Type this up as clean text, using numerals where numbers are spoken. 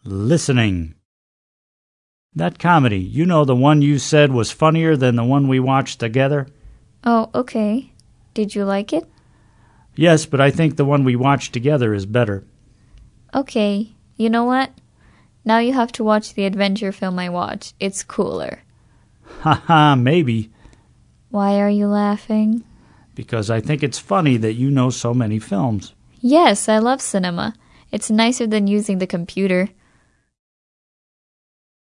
Listening. That comedy, you know, the one you said was funnier than the one we watched together? Oh, okay. Did you like it? Yes, but I think the one we watched together is better. Okay. You know what? Now you have to watch the adventure film I watched. It's cooler. Haha, maybe. Why are you laughing? Because I think it's funny that you know so many films. Yes, I love cinema. It's nicer than using the computer.